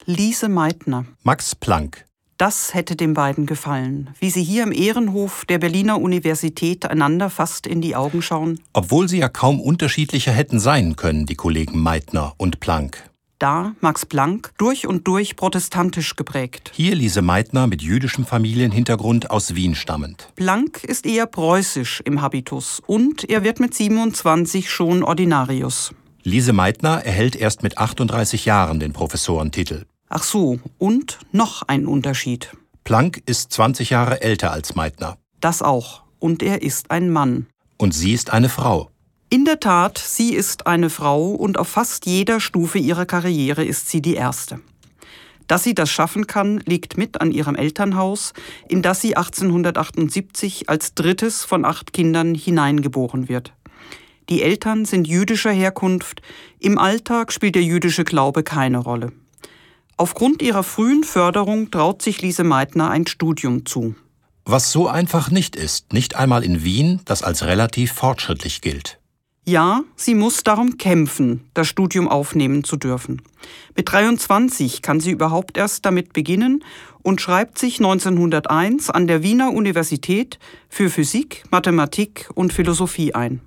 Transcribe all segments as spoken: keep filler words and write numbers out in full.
Lise Meitner. Max Planck. Das hätte den beiden gefallen, wie sie hier im Ehrenhof der Berliner Universität einander fast in die Augen schauen. Obwohl sie ja kaum unterschiedlicher hätten sein können, die Kollegen Meitner und Planck. Da Max Planck durch und durch protestantisch geprägt. Hier Lise Meitner mit jüdischem Familienhintergrund aus Wien stammend. Planck ist eher preußisch im Habitus und er wird mit siebenundzwanzig schon Ordinarius. Lise Meitner erhält erst mit achtunddreißig Jahren den Professorentitel. Ach so, und noch ein Unterschied. Planck ist zwanzig Jahre älter als Meitner. Das auch. Und er ist ein Mann. Und sie ist eine Frau. In der Tat, sie ist eine Frau und auf fast jeder Stufe ihrer Karriere ist sie die erste. Dass sie das schaffen kann, liegt mit an ihrem Elternhaus, in das sie achtzehnhundertachtundsiebzig als drittes von acht Kindern hineingeboren wird. Die Eltern sind jüdischer Herkunft, im Alltag spielt der jüdische Glaube keine Rolle. Aufgrund ihrer frühen Förderung traut sich Lise Meitner ein Studium zu. Was so einfach nicht ist, nicht einmal in Wien, das als relativ fortschrittlich gilt. Ja, sie muss darum kämpfen, das Studium aufnehmen zu dürfen. Mit dreiundzwanzig kann sie überhaupt erst damit beginnen und schreibt sich neunzehnhunderteins an der Wiener Universität für Physik, Mathematik und Philosophie ein.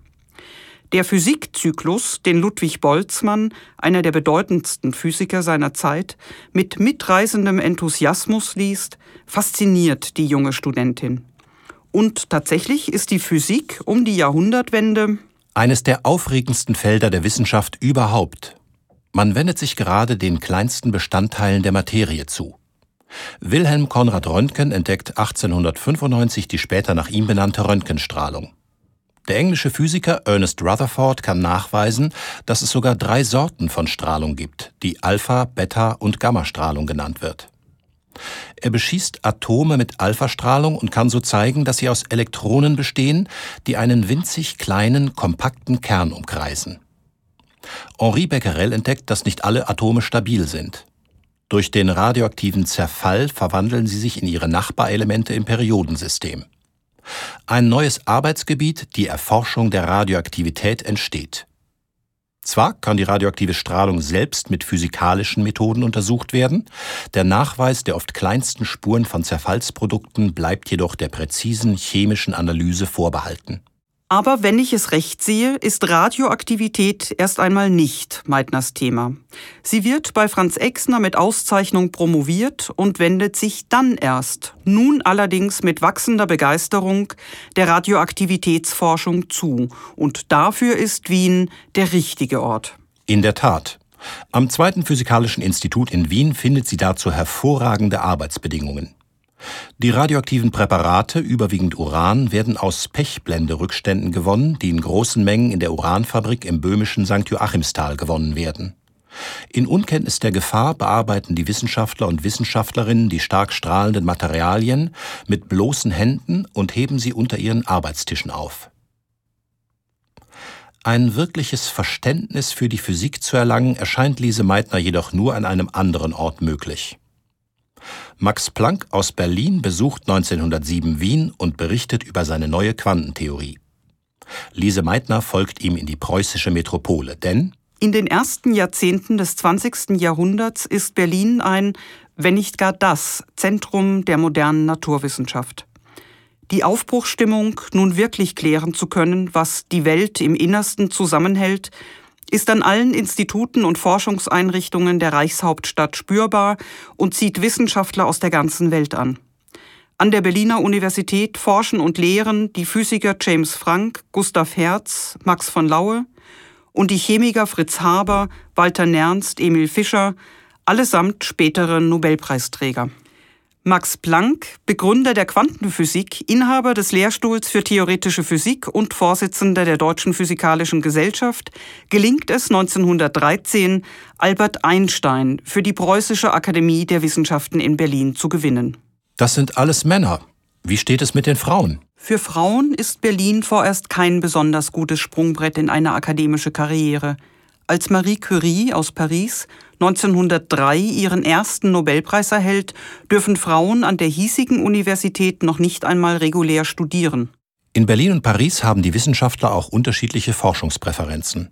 Der Physikzyklus, den Ludwig Boltzmann, einer der bedeutendsten Physiker seiner Zeit, mit mitreißendem Enthusiasmus liest, fasziniert die junge Studentin. Und tatsächlich ist die Physik um die Jahrhundertwende eines der aufregendsten Felder der Wissenschaft überhaupt. Man wendet sich gerade den kleinsten Bestandteilen der Materie zu. Wilhelm Conrad Röntgen entdeckt achtzehnhundertfünfundneunzig die später nach ihm benannte Röntgenstrahlung. Der englische Physiker Ernest Rutherford kann nachweisen, dass es sogar drei Sorten von Strahlung gibt, die Alpha-, Beta- und Gammastrahlung genannt wird. Er beschießt Atome mit Alphastrahlung und kann so zeigen, dass sie aus Elektronen bestehen, die einen winzig kleinen, kompakten Kern umkreisen. Henri Becquerel entdeckt, dass nicht alle Atome stabil sind. Durch den radioaktiven Zerfall verwandeln sie sich in ihre Nachbarelemente im Periodensystem. Ein neues Arbeitsgebiet, die Erforschung der Radioaktivität, entsteht. Zwar kann die radioaktive Strahlung selbst mit physikalischen Methoden untersucht werden, der Nachweis der oft kleinsten Spuren von Zerfallsprodukten bleibt jedoch der präzisen chemischen Analyse vorbehalten. Aber wenn ich es recht sehe, ist Radioaktivität erst einmal nicht Meitners Thema. Sie wird bei Franz Exner mit Auszeichnung promoviert und wendet sich dann erst, nun allerdings mit wachsender Begeisterung, der Radioaktivitätsforschung zu. Und dafür ist Wien der richtige Ort. In der Tat. Am Zweiten Physikalischen Institut in Wien findet sie dazu hervorragende Arbeitsbedingungen. Die radioaktiven Präparate, überwiegend Uran, werden aus Pechblende-Rückständen gewonnen, die in großen Mengen in der Uranfabrik im böhmischen Sankt Joachimsthal gewonnen werden. In Unkenntnis der Gefahr bearbeiten die Wissenschaftler und Wissenschaftlerinnen die stark strahlenden Materialien mit bloßen Händen und heben sie unter ihren Arbeitstischen auf. Ein wirkliches Verständnis für die Physik zu erlangen, erscheint Lise Meitner jedoch nur an einem anderen Ort möglich. Max Planck aus Berlin besucht neunzehnhundertsieben Wien und berichtet über seine neue Quantentheorie. Lise Meitner folgt ihm in die preußische Metropole, denn in den ersten Jahrzehnten des zwanzigsten Jahrhunderts ist Berlin ein, wenn nicht gar das, Zentrum der modernen Naturwissenschaft. Die Aufbruchsstimmung, nun wirklich klären zu können, was die Welt im Innersten zusammenhält, ist an allen Instituten und Forschungseinrichtungen der Reichshauptstadt spürbar und zieht Wissenschaftler aus der ganzen Welt an. An der Berliner Universität forschen und lehren die Physiker James Franck, Gustav Hertz, Max von Laue und die Chemiker Fritz Haber, Walter Nernst, Emil Fischer, allesamt spätere Nobelpreisträger. Max Planck, Begründer der Quantenphysik, Inhaber des Lehrstuhls für theoretische Physik und Vorsitzender der Deutschen Physikalischen Gesellschaft, gelingt es neunzehnhundertdreizehn, Albert Einstein für die Preußische Akademie der Wissenschaften in Berlin zu gewinnen. Das sind alles Männer. Wie steht es mit den Frauen? Für Frauen ist Berlin vorerst kein besonders gutes Sprungbrett in eine akademische Karriere. Als Marie Curie aus Paris neunzehnhundertdrei ihren ersten Nobelpreis erhält, dürfen Frauen an der hiesigen Universität noch nicht einmal regulär studieren. In Berlin und Paris haben die Wissenschaftler auch unterschiedliche Forschungspräferenzen.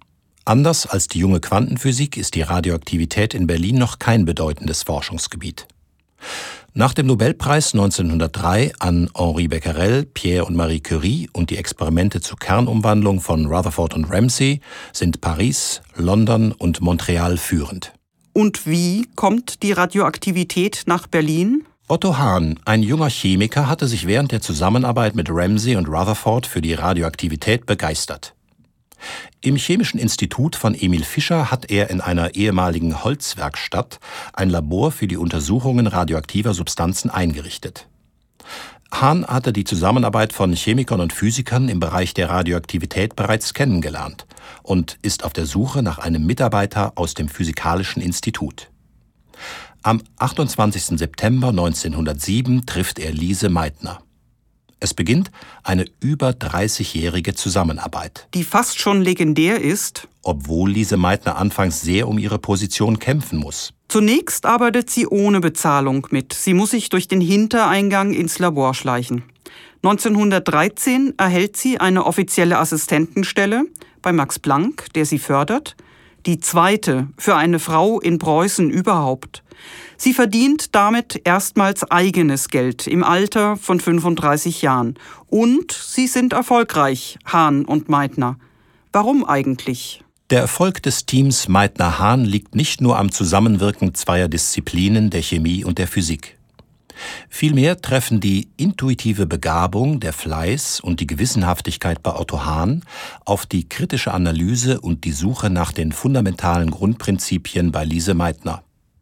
Anders als die junge Quantenphysik ist die Radioaktivität in Berlin noch kein bedeutendes Forschungsgebiet. Nach dem Nobelpreis neunzehnhundertdrei an Henri Becquerel, Pierre und Marie Curie und die Experimente zur Kernumwandlung von Rutherford und Ramsay sind Paris, London und Montreal führend. Und wie kommt die Radioaktivität nach Berlin? Otto Hahn, ein junger Chemiker, hatte sich während der Zusammenarbeit mit Ramsay und Rutherford für die Radioaktivität begeistert. Im Chemischen Institut von Emil Fischer hat er in einer ehemaligen Holzwerkstatt ein Labor für die Untersuchungen radioaktiver Substanzen eingerichtet. Hahn hatte die Zusammenarbeit von Chemikern und Physikern im Bereich der Radioaktivität bereits kennengelernt und ist auf der Suche nach einem Mitarbeiter aus dem Physikalischen Institut. Am achtundzwanzigsten September neunzehnhundertsieben trifft er Lise Meitner. Es beginnt eine über dreißigjährige Zusammenarbeit, die fast schon legendär ist, obwohl Lise Meitner anfangs sehr um ihre Position kämpfen muss. Zunächst arbeitet sie ohne Bezahlung mit. Sie muss sich durch den Hintereingang ins Labor schleichen. neunzehnhundertdreizehn erhält sie eine offizielle Assistentenstelle bei Max Planck, der sie fördert. Die zweite für eine Frau in Preußen überhaupt. Sie verdient damit erstmals eigenes Geld im Alter von fünfunddreißig Jahren. Und sie sind erfolgreich, Hahn und Meitner. Warum eigentlich? Der Erfolg des Teams Meitner-Hahn liegt nicht nur am Zusammenwirken zweier Disziplinen, der Chemie und der Physik. Vielmehr treffen die intuitive Begabung, der Fleiß und die Gewissenhaftigkeit bei Otto Hahn auf die kritische Analyse und die Suche nach den fundamentalen Grundprinzipien bei Lise Meitner.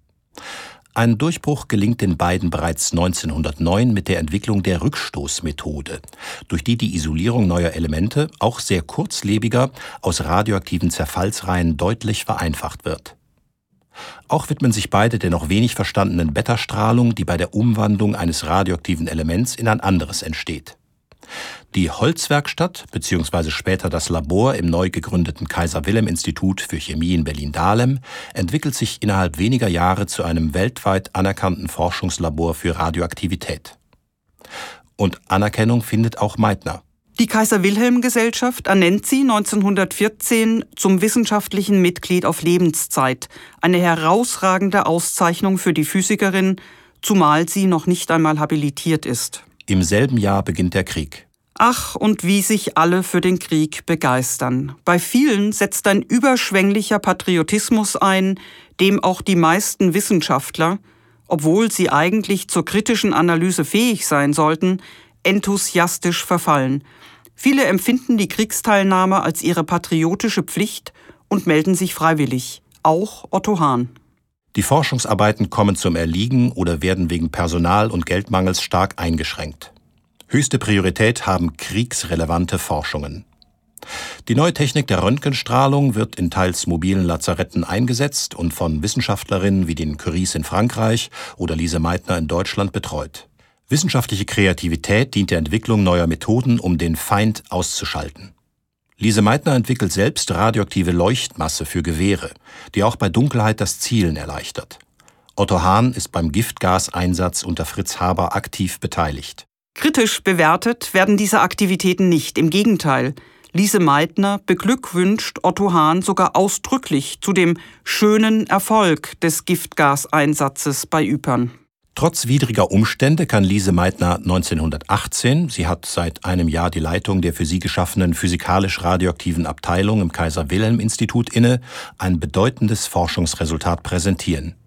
Ein Durchbruch gelingt den beiden bereits neunzehnhundertneun mit der Entwicklung der Rückstoßmethode, durch die die Isolierung neuer Elemente, auch sehr kurzlebiger, aus radioaktiven Zerfallsreihen deutlich vereinfacht wird. Auch widmen sich beide der noch wenig verstandenen Beta-Strahlung, die bei der Umwandlung eines radioaktiven Elements in ein anderes entsteht. Die Holzwerkstatt bzw. später das Labor im neu gegründeten Kaiser-Wilhelm-Institut für Chemie in Berlin-Dahlem entwickelt sich innerhalb weniger Jahre zu einem weltweit anerkannten Forschungslabor für Radioaktivität. Und Anerkennung findet auch Meitner. Die Kaiser-Wilhelm-Gesellschaft ernennt sie neunzehnhundertvierzehn zum wissenschaftlichen Mitglied auf Lebenszeit, eine herausragende Auszeichnung für die Physikerin, zumal sie noch nicht einmal habilitiert ist. Im selben Jahr beginnt der Krieg. Ach, und wie sich alle für den Krieg begeistern. Bei vielen setzt ein überschwänglicher Patriotismus ein, dem auch die meisten Wissenschaftler, obwohl sie eigentlich zur kritischen Analyse fähig sein sollten, enthusiastisch verfallen. Viele empfinden die Kriegsteilnahme als ihre patriotische Pflicht und melden sich freiwillig. Auch Otto Hahn. Die Forschungsarbeiten kommen zum Erliegen oder werden wegen Personal- und Geldmangels stark eingeschränkt. Höchste Priorität haben kriegsrelevante Forschungen. Die neue Technik der Röntgenstrahlung wird in teils mobilen Lazaretten eingesetzt und von Wissenschaftlerinnen wie den Curies in Frankreich oder Lise Meitner in Deutschland betreut. Wissenschaftliche Kreativität dient der Entwicklung neuer Methoden, um den Feind auszuschalten. Lise Meitner entwickelt selbst radioaktive Leuchtmasse für Gewehre, die auch bei Dunkelheit das Zielen erleichtert. Otto Hahn ist beim Giftgaseinsatz unter Fritz Haber aktiv beteiligt. Kritisch bewertet werden diese Aktivitäten nicht, im Gegenteil. Lise Meitner beglückwünscht Otto Hahn sogar ausdrücklich zu dem schönen Erfolg des Giftgaseinsatzes bei Ypern. Trotz widriger Umstände kann Lise Meitner neunzehnhundertachtzehn, sie hat seit einem Jahr die Leitung der für sie geschaffenen physikalisch-radioaktiven Abteilung im Kaiser-Wilhelm-Institut inne, ein bedeutendes Forschungsresultat präsentieren.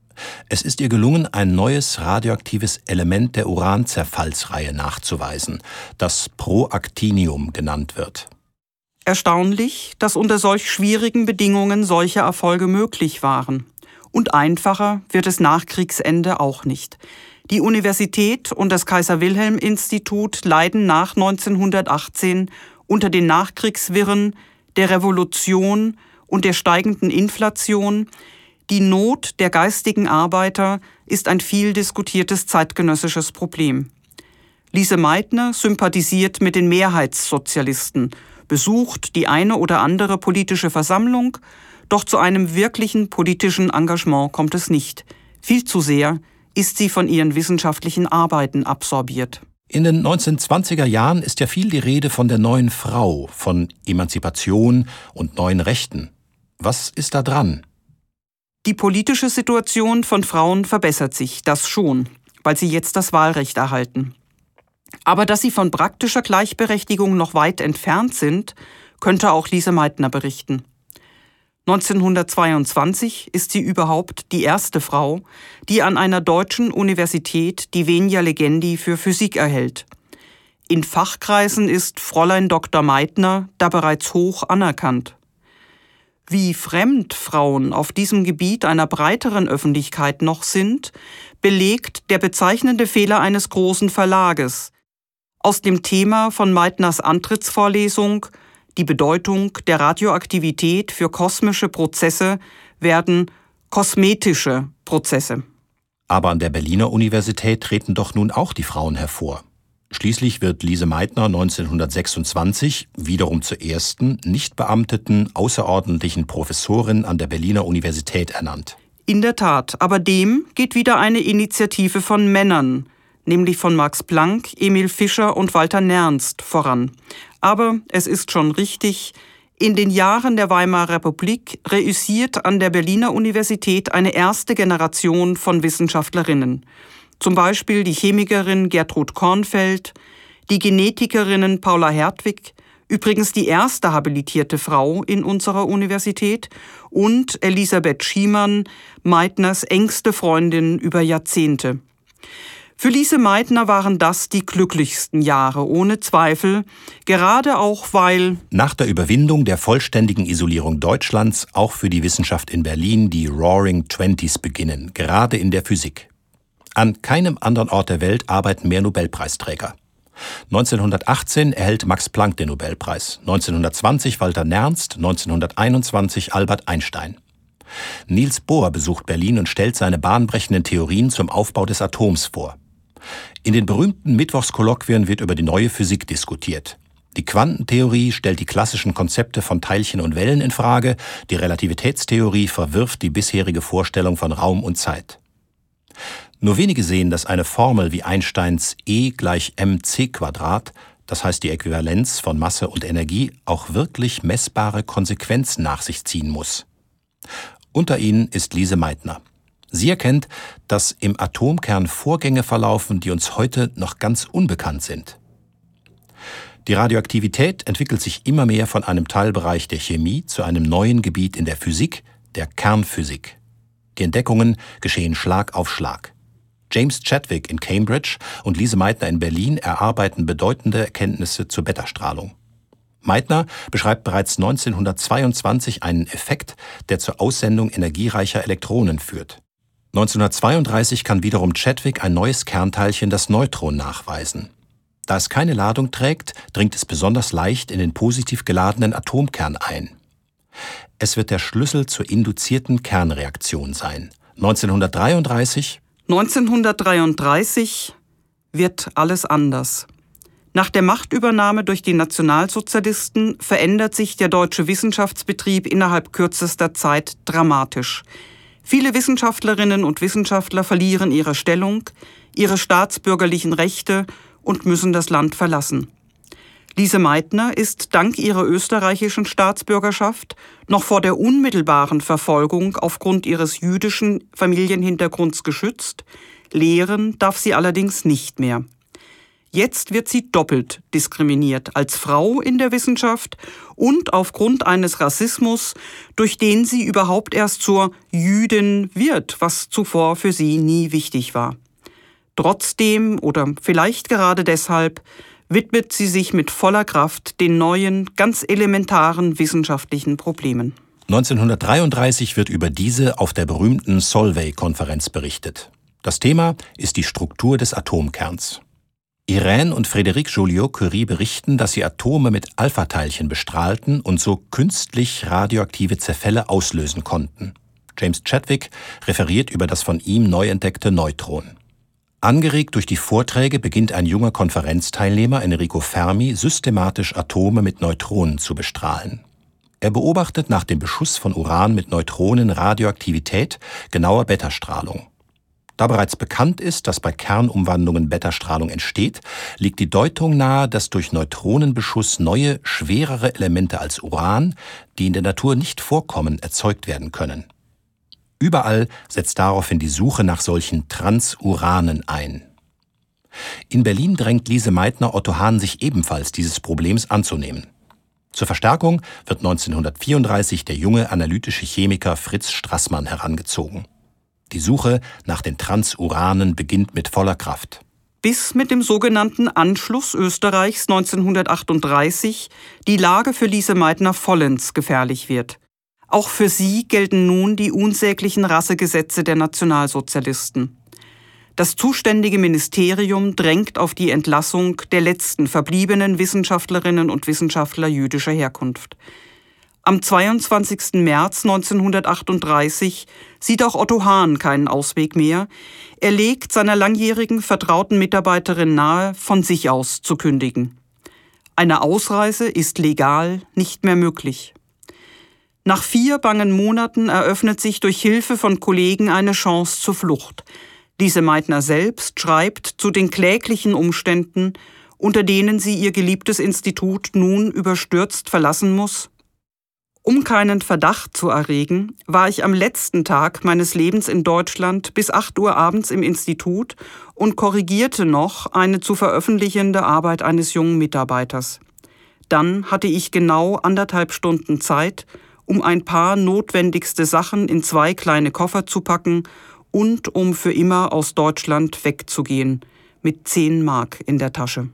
Es ist ihr gelungen, ein neues radioaktives Element der Uranzerfallsreihe nachzuweisen, das Proactinium genannt wird. Erstaunlich, dass unter solch schwierigen Bedingungen solche Erfolge möglich waren. Und einfacher wird es nach Kriegsende auch nicht. Die Universität und das Kaiser-Wilhelm-Institut leiden nach neunzehnhundertachtzehn unter den Nachkriegswirren der Revolution und der steigenden Inflation. Die Not der geistigen Arbeiter ist ein viel diskutiertes zeitgenössisches Problem. Lise Meitner sympathisiert mit den Mehrheitssozialisten, besucht die eine oder andere politische Versammlung, doch zu einem wirklichen politischen Engagement kommt es nicht. Viel zu sehr ist sie von ihren wissenschaftlichen Arbeiten absorbiert. In den neunzehnhundertzwanziger Jahren ist ja viel die Rede von der neuen Frau, von Emanzipation und neuen Rechten. Was ist da dran? Die politische Situation von Frauen verbessert sich, das schon, weil sie jetzt das Wahlrecht erhalten. Aber dass sie von praktischer Gleichberechtigung noch weit entfernt sind, könnte auch Lise Meitner berichten. neunzehnhundertzweiundzwanzig ist sie überhaupt die erste Frau, die an einer deutschen Universität die Venia Legendi für Physik erhält. In Fachkreisen ist Fräulein Doktor Meitner da bereits hoch anerkannt. Wie fremd Frauen auf diesem Gebiet einer breiteren Öffentlichkeit noch sind, belegt der bezeichnende Fehler eines großen Verlages. Aus dem Thema von Meitners Antrittsvorlesung Die Bedeutung der Radioaktivität für kosmische Prozesse werden kosmetische Prozesse. Aber an der Berliner Universität treten doch nun auch die Frauen hervor. Schließlich wird Lise Meitner neunzehnhundertsechsundzwanzig wiederum zur ersten nicht beamteten außerordentlichen Professorin an der Berliner Universität ernannt. In der Tat, aber dem geht wieder eine Initiative von Männern, nämlich von Max Planck, Emil Fischer und Walter Nernst voran. Aber es ist schon richtig, in den Jahren der Weimarer Republik reüssiert an der Berliner Universität eine erste Generation von Wissenschaftlerinnen. Zum Beispiel die Chemikerin Gertrud Kornfeld, die Genetikerinnen Paula Hertwig, übrigens die erste habilitierte Frau in unserer Universität, und Elisabeth Schiemann, Meitners engste Freundin über Jahrzehnte. Für Lise Meitner waren das die glücklichsten Jahre, ohne Zweifel, gerade auch weil nach der Überwindung der vollständigen Isolierung Deutschlands auch für die Wissenschaft in Berlin die Roaring Twenties beginnen, gerade in der Physik. An keinem anderen Ort der Welt arbeiten mehr Nobelpreisträger. neunzehnhundertachtzehn erhält Max Planck den Nobelpreis, neunzehnhundertzwanzig Walter Nernst, neunzehnhunderteinundzwanzig Albert Einstein. Niels Bohr besucht Berlin und stellt seine bahnbrechenden Theorien zum Aufbau des Atoms vor. In den berühmten Mittwochskolloquien wird über die neue Physik diskutiert. Die Quantentheorie stellt die klassischen Konzepte von Teilchen und Wellen in Frage, die Relativitätstheorie verwirft die bisherige Vorstellung von Raum und Zeit. Nur wenige sehen, dass eine Formel wie Einsteins E gleich mc Quadrat, das heißt die Äquivalenz von Masse und Energie, auch wirklich messbare Konsequenzen nach sich ziehen muss. Unter ihnen ist Lise Meitner. Sie erkennt, dass im Atomkern Vorgänge verlaufen, die uns heute noch ganz unbekannt sind. Die Radioaktivität entwickelt sich immer mehr von einem Teilbereich der Chemie zu einem neuen Gebiet in der Physik, der Kernphysik. Die Entdeckungen geschehen Schlag auf Schlag. James Chadwick in Cambridge und Lise Meitner in Berlin erarbeiten bedeutende Erkenntnisse zur Beta-Strahlung. Meitner beschreibt bereits neunzehnhundertzweiundzwanzig einen Effekt, der zur Aussendung energiereicher Elektronen führt. neunzehnhundertzweiunddreißig kann wiederum Chadwick ein neues Kernteilchen, das Neutron, nachweisen. Da es keine Ladung trägt, dringt es besonders leicht in den positiv geladenen Atomkern ein. Es wird der Schlüssel zur induzierten Kernreaktion sein. neunzehnhundertdreiunddreißig neunzehnhundertdreiunddreißig wird alles anders. Nach der Machtübernahme durch die Nationalsozialisten verändert sich der deutsche Wissenschaftsbetrieb innerhalb kürzester Zeit dramatisch. Viele Wissenschaftlerinnen und Wissenschaftler verlieren ihre Stellung, ihre staatsbürgerlichen Rechte und müssen das Land verlassen. Lise Meitner ist dank ihrer österreichischen Staatsbürgerschaft noch vor der unmittelbaren Verfolgung aufgrund ihres jüdischen Familienhintergrunds geschützt, lehren darf sie allerdings nicht mehr. Jetzt wird sie doppelt diskriminiert, als Frau in der Wissenschaft und aufgrund eines Rassismus, durch den sie überhaupt erst zur Jüdin wird, was zuvor für sie nie wichtig war. Trotzdem oder vielleicht gerade deshalb widmet sie sich mit voller Kraft den neuen, ganz elementaren wissenschaftlichen Problemen. neunzehnhundertdreiunddreißig wird über diese auf der berühmten Solvay-Konferenz berichtet. Das Thema ist die Struktur des Atomkerns. Irène und Frédéric Joliot-Curie berichten, dass sie Atome mit Alpha-Teilchen bestrahlten und so künstlich radioaktive Zerfälle auslösen konnten. James Chadwick referiert über das von ihm neu entdeckte Neutron. Angeregt durch die Vorträge beginnt ein junger Konferenzteilnehmer, Enrico Fermi, systematisch Atome mit Neutronen zu bestrahlen. Er beobachtet nach dem Beschuss von Uran mit Neutronen Radioaktivität, genauer Beta-Strahlung. Da bereits bekannt ist, dass bei Kernumwandlungen Beta-Strahlung entsteht, liegt die Deutung nahe, dass durch Neutronenbeschuss neue, schwerere Elemente als Uran, die in der Natur nicht vorkommen, erzeugt werden können. Überall setzt daraufhin die Suche nach solchen Transuranen ein. In Berlin drängt Lise Meitner Otto Hahn sich ebenfalls dieses Problems anzunehmen. Zur Verstärkung wird neunzehnhundertvierunddreißig der junge analytische Chemiker Fritz Straßmann herangezogen. Die Suche nach den Transuranen beginnt mit voller Kraft. Bis mit dem sogenannten Anschluss Österreichs neunzehnhundertachtunddreißig die Lage für Lise Meitner vollends gefährlich wird. Auch für sie gelten nun die unsäglichen Rassegesetze der Nationalsozialisten. Das zuständige Ministerium drängt auf die Entlassung der letzten verbliebenen Wissenschaftlerinnen und Wissenschaftler jüdischer Herkunft. Am zweiundzwanzigsten März neunzehnhundertachtunddreißig sieht auch Otto Hahn keinen Ausweg mehr. Er legt seiner langjährigen vertrauten Mitarbeiterin nahe, von sich aus zu kündigen. Eine Ausreise ist legal nicht mehr möglich. Nach vier bangen Monaten eröffnet sich durch Hilfe von Kollegen eine Chance zur Flucht. Lise Meitner selbst schreibt zu den kläglichen Umständen, unter denen sie ihr geliebtes Institut nun überstürzt verlassen muss. Um keinen Verdacht zu erregen, war ich am letzten Tag meines Lebens in Deutschland bis acht Uhr abends im Institut und korrigierte noch eine zu veröffentlichende Arbeit eines jungen Mitarbeiters. Dann hatte ich genau anderthalb Stunden Zeit, um ein paar notwendigste Sachen in zwei kleine Koffer zu packen und um für immer aus Deutschland wegzugehen, mit zehn Mark in der Tasche.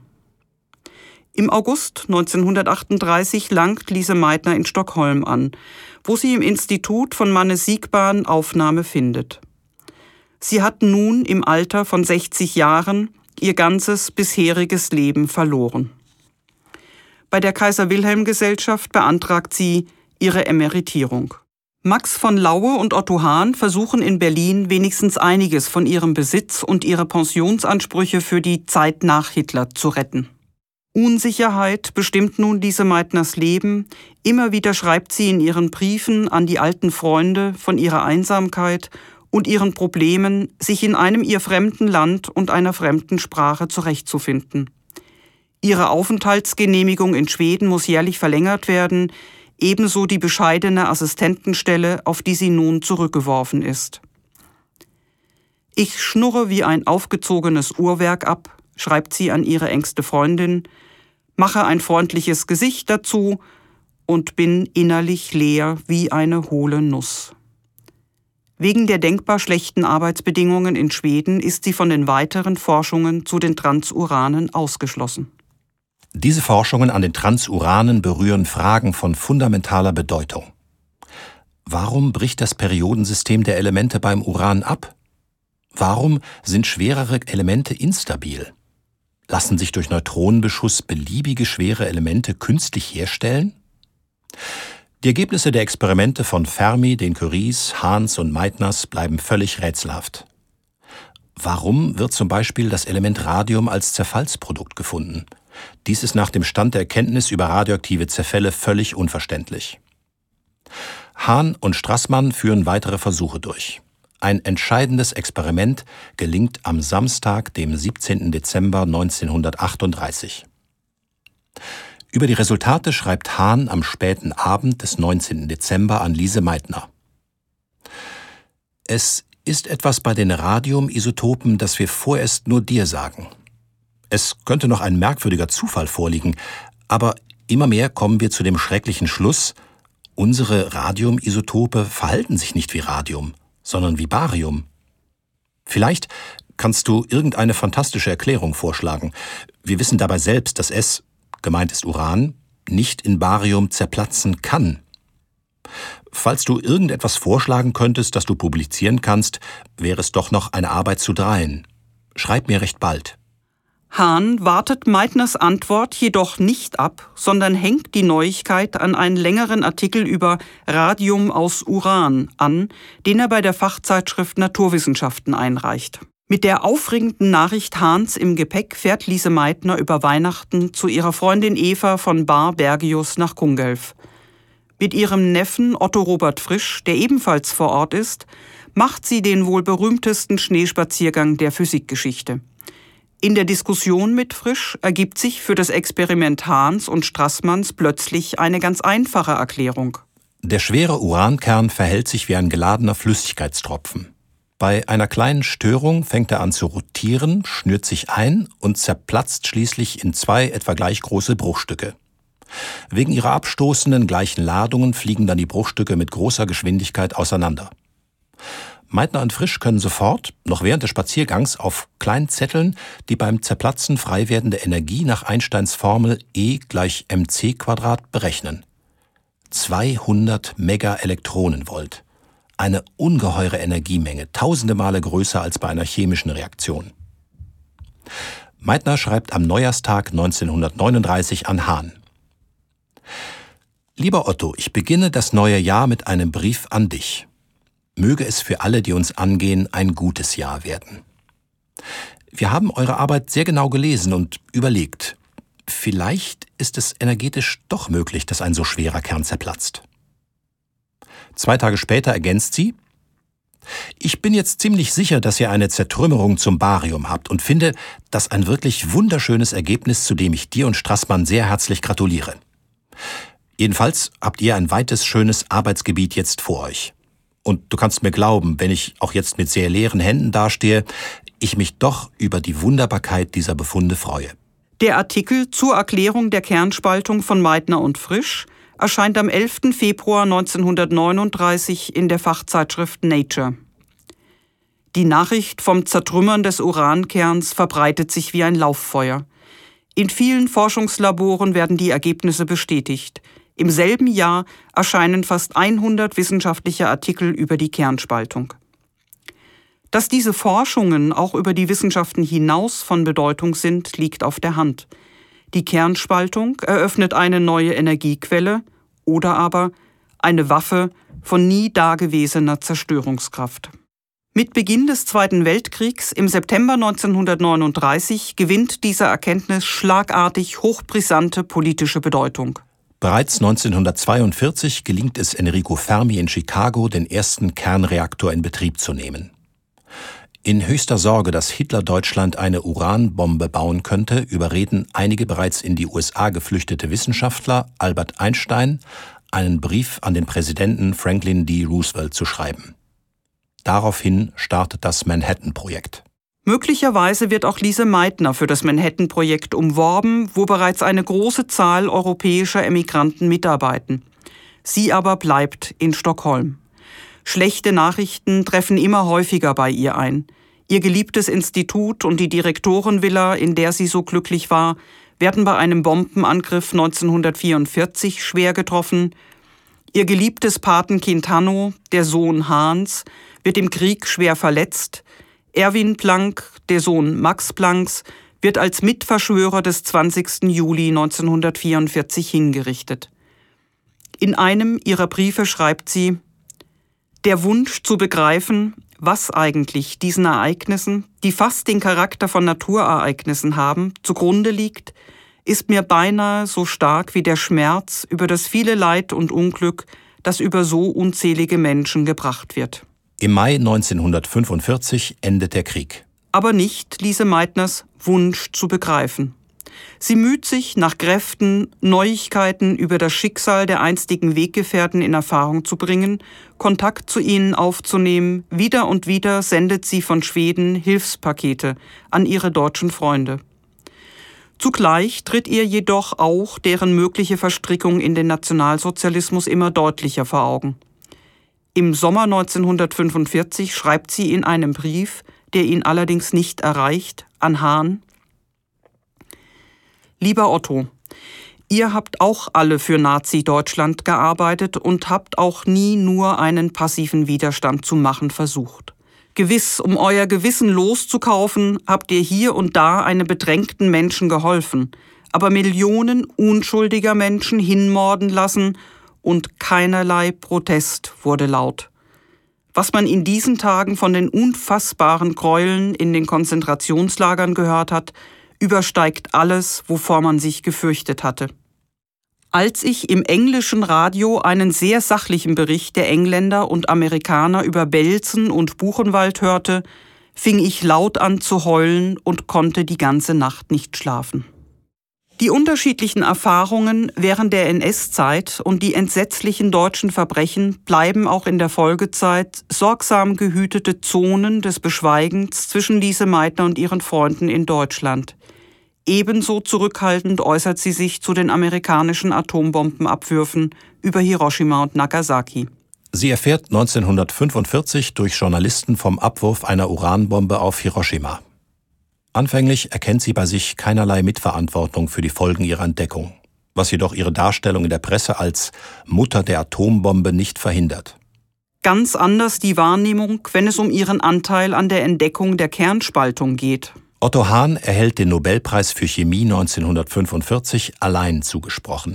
Im August neunzehnhundertachtunddreißig langt Lise Meitner in Stockholm an, wo sie im Institut von Manne Siegbahn Aufnahme findet. Sie hat nun im Alter von sechzig Jahren ihr ganzes bisheriges Leben verloren. Bei der Kaiser-Wilhelm-Gesellschaft beantragt sie ihre Emeritierung. Max von Laue und Otto Hahn versuchen in Berlin wenigstens einiges von ihrem Besitz und ihre Pensionsansprüche für die Zeit nach Hitler zu retten. Unsicherheit bestimmt nun Lise Meitners Leben. Immer wieder schreibt sie in ihren Briefen an die alten Freunde von ihrer Einsamkeit und ihren Problemen, sich in einem ihr fremden Land und einer fremden Sprache zurechtzufinden. Ihre Aufenthaltsgenehmigung in Schweden muss jährlich verlängert werden, ebenso die bescheidene Assistentenstelle, auf die sie nun zurückgeworfen ist. Ich schnurre wie ein aufgezogenes Uhrwerk ab, schreibt sie an ihre engste Freundin, mache ein freundliches Gesicht dazu und bin innerlich leer wie eine hohle Nuss. Wegen der denkbar schlechten Arbeitsbedingungen in Schweden ist sie von den weiteren Forschungen zu den Transuranen ausgeschlossen. Diese Forschungen an den Transuranen berühren Fragen von fundamentaler Bedeutung. Warum bricht das Periodensystem der Elemente beim Uran ab? Warum sind schwerere Elemente instabil? Lassen sich durch Neutronenbeschuss beliebige schwere Elemente künstlich herstellen? Die Ergebnisse der Experimente von Fermi, den Curies, Hahns und Meitners bleiben völlig rätselhaft. Warum wird zum Beispiel das Element Radium als Zerfallsprodukt gefunden? Dies ist nach dem Stand der Erkenntnis über radioaktive Zerfälle völlig unverständlich. Hahn und Straßmann führen weitere Versuche durch. Ein entscheidendes Experiment gelingt am Samstag, dem siebzehnten Dezember neunzehnhundertachtunddreißig. Über die Resultate schreibt Hahn am späten Abend des neunzehnten Dezember an Lise Meitner. Es ist etwas bei den Radiumisotopen, das wir vorerst nur dir sagen. Es könnte noch ein merkwürdiger Zufall vorliegen, aber immer mehr kommen wir zu dem schrecklichen Schluss, unsere Radiumisotope verhalten sich nicht wie Radium, sondern wie Barium. Vielleicht kannst du irgendeine fantastische Erklärung vorschlagen. Wir wissen dabei selbst, dass es, gemeint ist Uran, nicht in Barium zerplatzen kann. Falls du irgendetwas vorschlagen könntest, das du publizieren kannst, wäre es doch noch eine Arbeit zu dreien. Schreib mir recht bald. Hahn wartet Meitners Antwort jedoch nicht ab, sondern hängt die Neuigkeit an einen längeren Artikel über Radium aus Uran an, den er bei der Fachzeitschrift Naturwissenschaften einreicht. Mit der aufregenden Nachricht Hahns im Gepäck fährt Lise Meitner über Weihnachten zu ihrer Freundin Eva von Bar-Bergius nach Kungälv. Mit ihrem Neffen Otto Robert Frisch, der ebenfalls vor Ort ist, macht sie den wohl berühmtesten Schneespaziergang der Physikgeschichte. In der Diskussion mit Frisch ergibt sich für das Experiment Hahns und Strassmanns plötzlich eine ganz einfache Erklärung. Der schwere Urankern verhält sich wie ein geladener Flüssigkeitstropfen. Bei einer kleinen Störung fängt er an zu rotieren, schnürt sich ein und zerplatzt schließlich in zwei etwa gleich große Bruchstücke. Wegen ihrer abstoßenden gleichen Ladungen fliegen dann die Bruchstücke mit großer Geschwindigkeit auseinander. Meitner und Frisch können sofort, noch während des Spaziergangs, auf kleinen Zetteln die beim Zerplatzen frei werdende Energie nach Einsteins Formel E gleich mc Quadrat berechnen. zweihundert Megaelektronenvolt. Eine ungeheure Energiemenge, tausende Male größer als bei einer chemischen Reaktion. Meitner schreibt am Neujahrstag neunzehnhundertneununddreißig an Hahn: Lieber Otto, ich beginne das neue Jahr mit einem Brief an dich. Möge es für alle, die uns angehen, ein gutes Jahr werden. Wir haben eure Arbeit sehr genau gelesen und überlegt. Vielleicht ist es energetisch doch möglich, dass ein so schwerer Kern zerplatzt. Zwei Tage später ergänzt sie: Ich bin jetzt ziemlich sicher, dass ihr eine Zertrümmerung zum Barium habt und finde das ein wirklich wunderschönes Ergebnis, zu dem ich dir und Strassmann sehr herzlich gratuliere. Jedenfalls habt ihr ein weites, schönes Arbeitsgebiet jetzt vor euch. Und du kannst mir glauben, wenn ich auch jetzt mit sehr leeren Händen dastehe, ich mich doch über die Wunderbarkeit dieser Befunde freue. Der Artikel zur Erklärung der Kernspaltung von Meitner und Frisch erscheint am elften Februar neunzehnhundertneununddreißig in der Fachzeitschrift Nature. Die Nachricht vom Zertrümmern des Urankerns verbreitet sich wie ein Lauffeuer. In vielen Forschungslaboren werden die Ergebnisse bestätigt. Im selben Jahr erscheinen fast hundert wissenschaftliche Artikel über die Kernspaltung. Dass diese Forschungen auch über die Wissenschaften hinaus von Bedeutung sind, liegt auf der Hand. Die Kernspaltung eröffnet eine neue Energiequelle oder aber eine Waffe von nie dagewesener Zerstörungskraft. Mit Beginn des Zweiten Weltkriegs im September neunzehnhundertneununddreißig gewinnt diese Erkenntnis schlagartig hochbrisante politische Bedeutung. Bereits neunzehnhundertzweiundvierzig gelingt es Enrico Fermi in Chicago, den ersten Kernreaktor in Betrieb zu nehmen. In höchster Sorge, dass Hitler Deutschland eine Uranbombe bauen könnte, überreden einige bereits in die U S A geflüchtete Wissenschaftler Albert Einstein, einen Brief an den Präsidenten Franklin D. Roosevelt zu schreiben. Daraufhin startet das Manhattan-Projekt. Möglicherweise wird auch Lise Meitner für das Manhattan-Projekt umworben, wo bereits eine große Zahl europäischer Emigranten mitarbeiten. Sie aber bleibt in Stockholm. Schlechte Nachrichten treffen immer häufiger bei ihr ein. Ihr geliebtes Institut und die Direktorenvilla, in der sie so glücklich war, werden bei einem Bombenangriff neunzehnhundertvierundvierzig schwer getroffen. Ihr geliebtes Patenkind Hanno, der Sohn Hahns, wird im Krieg schwer verletzt. Erwin Planck, der Sohn Max Plancks, wird als Mitverschwörer des zwanzigsten Juli neunzehnhundertvierundvierzig hingerichtet. In einem ihrer Briefe schreibt sie: Der Wunsch zu begreifen, was eigentlich diesen Ereignissen, die fast den Charakter von Naturereignissen haben, zugrunde liegt, ist mir beinahe so stark wie der Schmerz über das viele Leid und Unglück, das über so unzählige Menschen gebracht wird. Im Mai neunzehnhundertfünfundvierzig endet der Krieg. Aber nicht Lise Meitners Wunsch zu begreifen. Sie müht sich nach Kräften, Neuigkeiten über das Schicksal der einstigen Weggefährten in Erfahrung zu bringen, Kontakt zu ihnen aufzunehmen. Wieder und wieder sendet sie von Schweden Hilfspakete an ihre deutschen Freunde. Zugleich tritt ihr jedoch auch deren mögliche Verstrickung in den Nationalsozialismus immer deutlicher vor Augen. Im Sommer neunzehnhundertfünfundvierzig schreibt sie in einem Brief, der ihn allerdings nicht erreicht, an Hahn: Lieber Otto, ihr habt auch alle für Nazi-Deutschland gearbeitet und habt auch nie nur einen passiven Widerstand zu machen versucht. Gewiss, um euer Gewissen loszukaufen, habt ihr hier und da einem bedrängten Menschen geholfen, aber Millionen unschuldiger Menschen hinmorden lassen und keinerlei Protest wurde laut. Was man in diesen Tagen von den unfassbaren Gräueln in den Konzentrationslagern gehört hat, übersteigt alles, wovor man sich gefürchtet hatte. Als ich im englischen Radio einen sehr sachlichen Bericht der Engländer und Amerikaner über Belzen und Buchenwald hörte, fing ich laut an zu heulen und konnte die ganze Nacht nicht schlafen. Die unterschiedlichen Erfahrungen während der N S-Zeit und die entsetzlichen deutschen Verbrechen bleiben auch in der Folgezeit sorgsam gehütete Zonen des Beschweigens zwischen Lise Meitner und ihren Freunden in Deutschland. Ebenso zurückhaltend äußert sie sich zu den amerikanischen Atombombenabwürfen über Hiroshima und Nagasaki. Sie erfährt neunzehnhundertfünfundvierzig durch Journalisten vom Abwurf einer Uranbombe auf Hiroshima. Anfänglich erkennt sie bei sich keinerlei Mitverantwortung für die Folgen ihrer Entdeckung, was jedoch ihre Darstellung in der Presse als Mutter der Atombombe nicht verhindert. Ganz anders die Wahrnehmung, wenn es um ihren Anteil an der Entdeckung der Kernspaltung geht. Otto Hahn erhält den Nobelpreis für Chemie neunzehnhundertfünfundvierzig allein zugesprochen.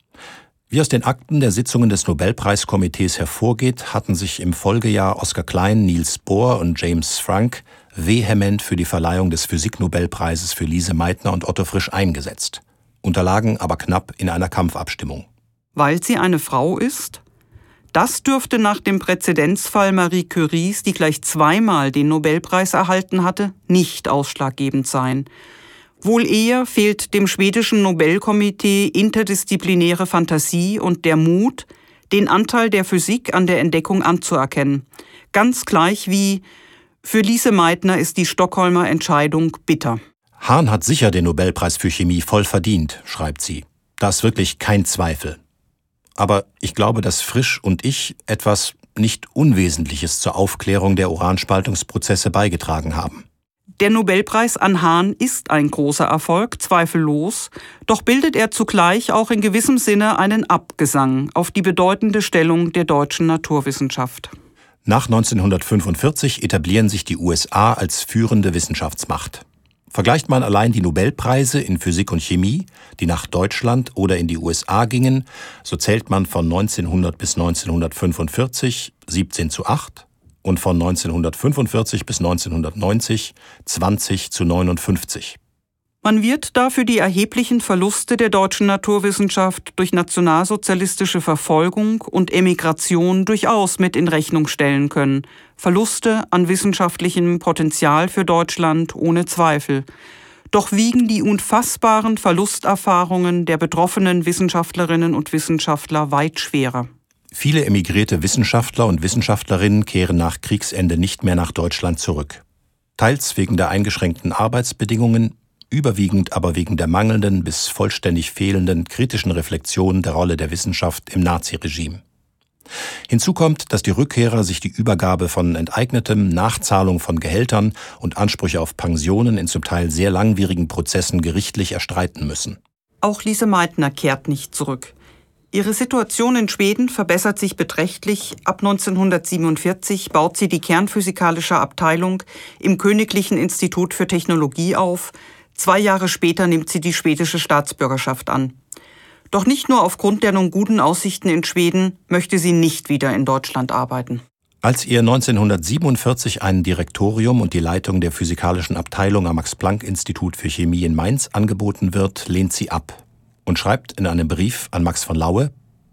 Wie aus den Akten der Sitzungen des Nobelpreiskomitees hervorgeht, hatten sich im Folgejahr Oskar Klein, Niels Bohr und James Franck vehement für die Verleihung des Physiknobelpreises für Lise Meitner und Otto Frisch eingesetzt, unterlagen aber knapp in einer Kampfabstimmung. Weil sie eine Frau ist? Das dürfte nach dem Präzedenzfall Marie Curies, die gleich zweimal den Nobelpreis erhalten hatte, nicht ausschlaggebend sein. Wohl eher fehlt dem schwedischen Nobelkomitee interdisziplinäre Fantasie und der Mut, den Anteil der Physik an der Entdeckung anzuerkennen. Ganz gleich wie: Für Lise Meitner ist die Stockholmer Entscheidung bitter. Hahn hat sicher den Nobelpreis für Chemie voll verdient, schreibt sie. Da ist wirklich kein Zweifel. Aber ich glaube, dass Frisch und ich etwas nicht Unwesentliches zur Aufklärung der Uranspaltungsprozesse beigetragen haben. Der Nobelpreis an Hahn ist ein großer Erfolg, zweifellos, doch bildet er zugleich auch in gewissem Sinne einen Abgesang auf die bedeutende Stellung der deutschen Naturwissenschaft. Nach neunzehnhundertfünfundvierzig etablieren sich die U S A als führende Wissenschaftsmacht. Vergleicht man allein die Nobelpreise in Physik und Chemie, die nach Deutschland oder in die U S A gingen, so zählt man von neunzehnhundert bis neunzehnhundertfünfundvierzig siebzehn zu acht und von neunzehnhundertfünfundvierzig bis neunzehnhundertneunzig zwanzig zu neunundfünfzig. Man wird dafür die erheblichen Verluste der deutschen Naturwissenschaft durch nationalsozialistische Verfolgung und Emigration durchaus mit in Rechnung stellen können. Verluste an wissenschaftlichem Potenzial für Deutschland ohne Zweifel. Doch wiegen die unfassbaren Verlusterfahrungen der betroffenen Wissenschaftlerinnen und Wissenschaftler weit schwerer. Viele emigrierte Wissenschaftler und Wissenschaftlerinnen kehren nach Kriegsende nicht mehr nach Deutschland zurück. Teils wegen der eingeschränkten Arbeitsbedingungen, überwiegend aber wegen der mangelnden bis vollständig fehlenden kritischen Reflexion der Rolle der Wissenschaft im Naziregime. Hinzu kommt, dass die Rückkehrer sich die Übergabe von Enteignetem, Nachzahlung von Gehältern und Ansprüche auf Pensionen in zum Teil sehr langwierigen Prozessen gerichtlich erstreiten müssen. Auch Lise Meitner kehrt nicht zurück. Ihre Situation in Schweden verbessert sich beträchtlich. Ab neunzehnhundertsiebenundvierzig baut sie die kernphysikalische Abteilung im Königlichen Institut für Technologie auf. Zwei Jahre später nimmt sie die schwedische Staatsbürgerschaft an. Doch nicht nur aufgrund der nun guten Aussichten in Schweden möchte sie nicht wieder in Deutschland arbeiten. Als ihr neunzehnhundertsiebenundvierzig ein Direktorium und die Leitung der physikalischen Abteilung am Max-Planck-Institut für Chemie in Mainz angeboten wird, lehnt sie ab und schreibt in einem Brief an Max von Laue: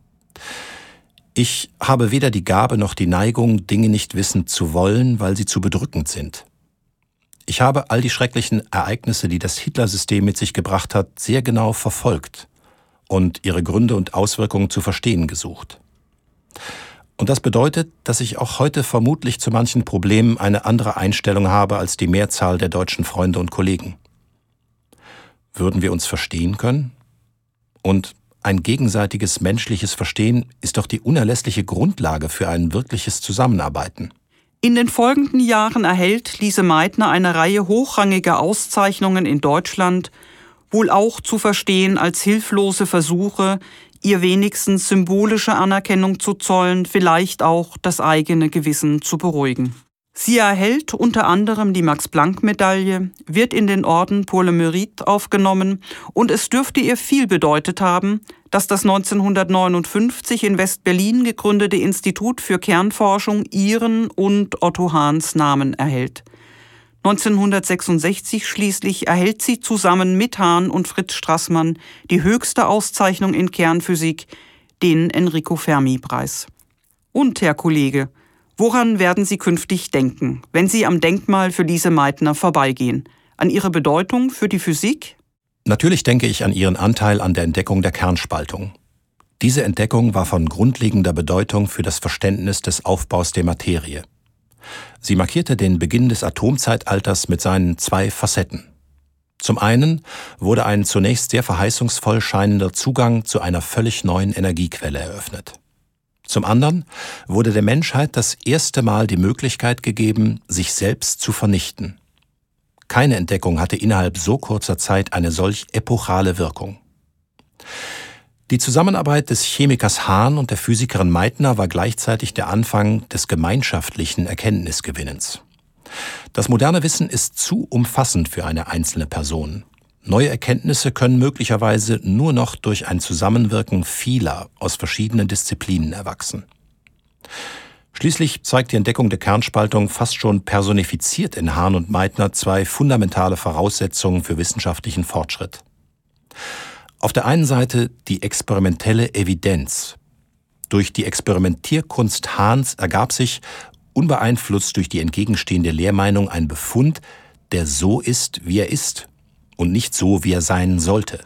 Ich habe weder die Gabe noch die Neigung, Dinge nicht wissen zu wollen, weil sie zu bedrückend sind. Ich habe all die schrecklichen Ereignisse, die das Hitlersystem mit sich gebracht hat, sehr genau verfolgt und ihre Gründe und Auswirkungen zu verstehen gesucht. Und das bedeutet, dass ich auch heute vermutlich zu manchen Problemen eine andere Einstellung habe als die Mehrzahl der deutschen Freunde und Kollegen. Würden wir uns verstehen können? Und ein gegenseitiges menschliches Verstehen ist doch die unerlässliche Grundlage für ein wirkliches Zusammenarbeiten. In den folgenden Jahren erhält Lise Meitner eine Reihe hochrangiger Auszeichnungen in Deutschland, wohl auch zu verstehen als hilflose Versuche, ihr wenigstens symbolische Anerkennung zu zollen, vielleicht auch das eigene Gewissen zu beruhigen. Sie erhält unter anderem die Max-Planck-Medaille, wird in den Orden Pour le Mérite aufgenommen und es dürfte ihr viel bedeutet haben, dass das neunzehnhundertneunundfünfzig in West-Berlin gegründete Institut für Kernforschung ihren und Otto Hahns Namen erhält. neunzehnhundertsechsundsechzig schließlich erhält sie zusammen mit Hahn und Fritz Straßmann die höchste Auszeichnung in Kernphysik, den Enrico-Fermi-Preis. Und, Herr Kollege, woran werden Sie künftig denken, wenn Sie am Denkmal für Lise Meitner vorbeigehen? An ihre Bedeutung für die Physik? Natürlich denke ich an ihren Anteil an der Entdeckung der Kernspaltung. Diese Entdeckung war von grundlegender Bedeutung für das Verständnis des Aufbaus der Materie. Sie markierte den Beginn des Atomzeitalters mit seinen zwei Facetten. Zum einen wurde ein zunächst sehr verheißungsvoll scheinender Zugang zu einer völlig neuen Energiequelle eröffnet. Zum anderen wurde der Menschheit das erste Mal die Möglichkeit gegeben, sich selbst zu vernichten. Keine Entdeckung hatte innerhalb so kurzer Zeit eine solch epochale Wirkung. Die Zusammenarbeit des Chemikers Hahn und der Physikerin Meitner war gleichzeitig der Anfang des gemeinschaftlichen Erkenntnisgewinnens. Das moderne Wissen ist zu umfassend für eine einzelne Person. Neue Erkenntnisse können möglicherweise nur noch durch ein Zusammenwirken vieler aus verschiedenen Disziplinen erwachsen. Schließlich zeigt die Entdeckung der Kernspaltung fast schon personifiziert in Hahn und Meitner zwei fundamentale Voraussetzungen für wissenschaftlichen Fortschritt. Auf der einen Seite die experimentelle Evidenz. Durch die Experimentierkunst Hahns ergab sich, unbeeinflusst durch die entgegenstehende Lehrmeinung, ein Befund, der so ist, wie er ist und nicht so, wie er sein sollte.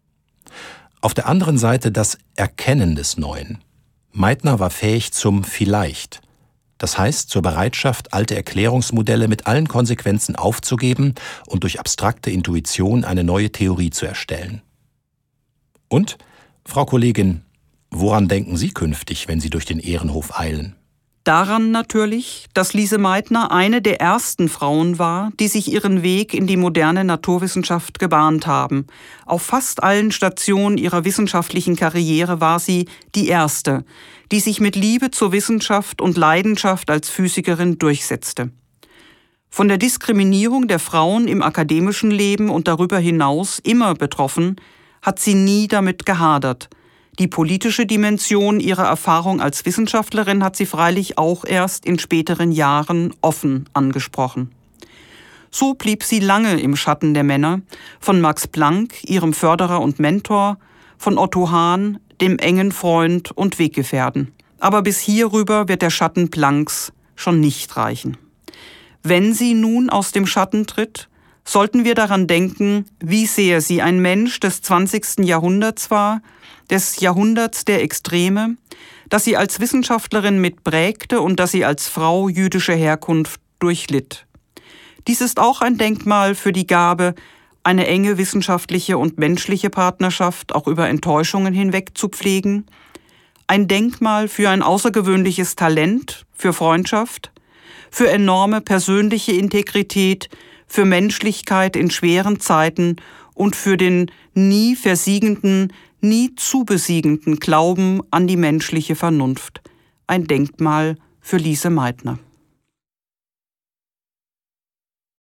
Auf der anderen Seite das Erkennen des Neuen. Meitner war fähig zum Vielleicht, das heißt zur Bereitschaft, alte Erklärungsmodelle mit allen Konsequenzen aufzugeben und durch abstrakte Intuition eine neue Theorie zu erstellen. Und, Frau Kollegin, woran denken Sie künftig, wenn Sie durch den Ehrenhof eilen? Daran natürlich, dass Lise Meitner eine der ersten Frauen war, die sich ihren Weg in die moderne Naturwissenschaft gebahnt haben. Auf fast allen Stationen ihrer wissenschaftlichen Karriere war sie die erste, die sich mit Liebe zur Wissenschaft und Leidenschaft als Physikerin durchsetzte. Von der Diskriminierung der Frauen im akademischen Leben und darüber hinaus immer betroffen, hat sie nie damit gehadert. Die politische Dimension ihrer Erfahrung als Wissenschaftlerin hat sie freilich auch erst in späteren Jahren offen angesprochen. So blieb sie lange im Schatten der Männer, von Max Planck, ihrem Förderer und Mentor, von Otto Hahn, dem engen Freund und Weggefährten. Aber bis hierüber wird der Schatten Plancks schon nicht reichen. Wenn sie nun aus dem Schatten tritt, sollten wir daran denken, wie sehr sie ein Mensch des zwanzigsten Jahrhunderts war, des Jahrhunderts der Extreme, das sie als Wissenschaftlerin mitprägte und das sie als Frau jüdischer Herkunft durchlitt. Dies ist auch ein Denkmal für die Gabe, eine enge wissenschaftliche und menschliche Partnerschaft auch über Enttäuschungen hinweg zu pflegen, ein Denkmal für ein außergewöhnliches Talent, für Freundschaft, für enorme persönliche Integrität, für Menschlichkeit in schweren Zeiten und für den nie versiegenden, nie zu besiegenden Glauben an die menschliche Vernunft. Ein Denkmal für Lise Meitner.